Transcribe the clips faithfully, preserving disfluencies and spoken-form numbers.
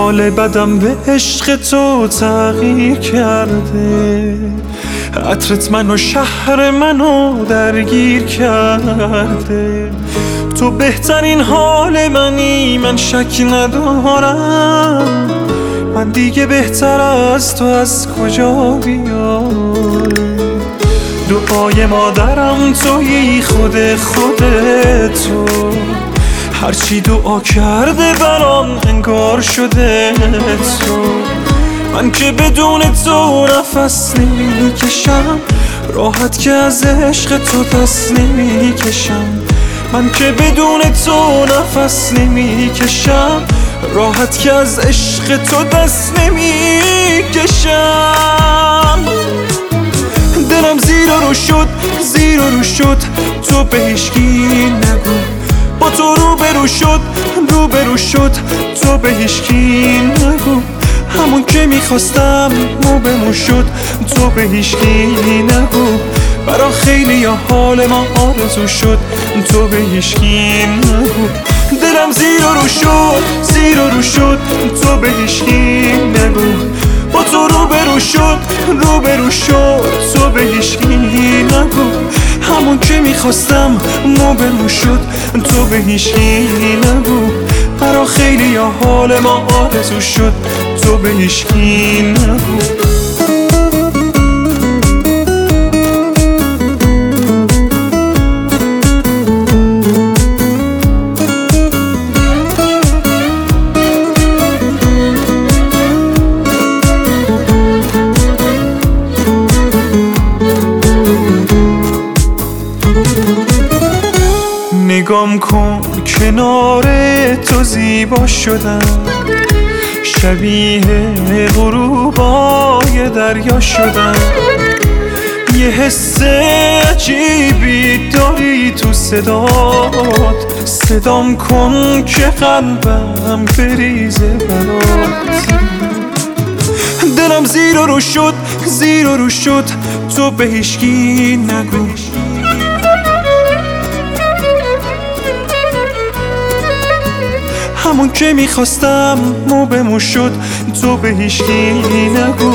حال بدم به عشق تو تغییر کرده، عطرت منو شهر منو درگیر کرده. تو بهترین حال منی، من شک ندارم، من دیگه بهتر از تو از کجا بیام. دعای مادرم تویی، خود خودتو، هرچی دعا کرده برام انگار شده تو. من که بدون تو نفس نمی کشم، راحت که از عشق تو دست نمی کشم. من که بدون تو نفس نمی کشم، راحت که از عشق تو دست نمی کشم. دلم زیر و رو شد، زیر و رو شد، تو به هیچکی نگو. با تو رو برو شد، رو برو شد، تو به هیچکی نگو. همون که میخواستم مو به مو شد، تو به هیچکی نگو. برا خیلی یا حال ما آرزو شد، تو به هیچکی نگو. دلم زیر و رو شد، زیر و رو شد، تو به هیچکی نگو. با تو رو برو شد، رو برو شد، تو به هیچکی نگو. همون که میخواستم مو به مو شد، تو به هیچکی نگو. برا خیلی یا حال ما آرزو شد، تو به هیچکی نگو. نگام کن کنار تو زیبا شدم، شبیه غروبای دریا شدم. یه حس عجیبی داری تو صدات، صدام کن که قلبم بریزه برات. دلم زیر و رو شد، زیر و رو شد، تو به هیچکی نگو. همون که میخواستم مو به مو شد، تو به هیچکی نگو.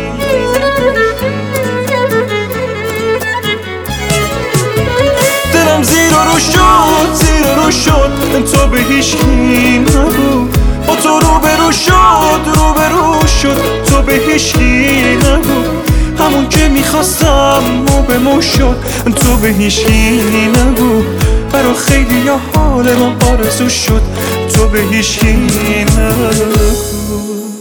دلم زیر و رو شد، زیر و رو شد، تو به هیچکی نگو. با تو رو برو شد، رو برو شد، تو به هیچکی نگو. همون که میخواستم مو به مو شد، تو به هیچکی نگو. برا خیلی یا حال ما آرزو شد، تو به هیچکی نگو.